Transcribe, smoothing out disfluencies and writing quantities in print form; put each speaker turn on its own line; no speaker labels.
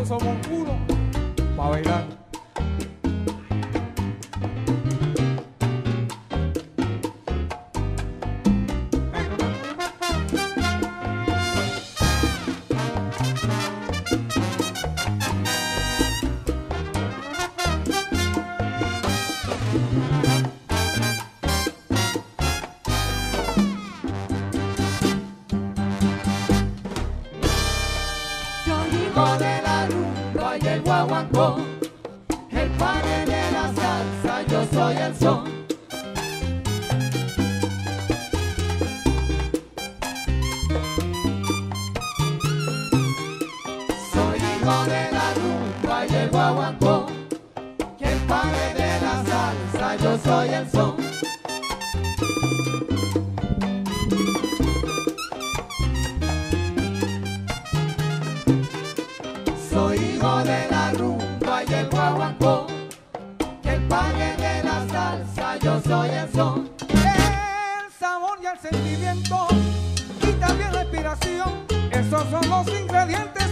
todos somos uno para bailar.
De la rumba y el guaguancó, el padre de la salsa, yo soy el son. Soy hijo de la rumba y el guaguancó, el padre de la salsa, yo soy el son. Soy hijo de la rumba y el guaguancó, el padre de la salsa, yo soy el son.
El sabor y el sentimiento y también la inspiración, esos son los ingredientes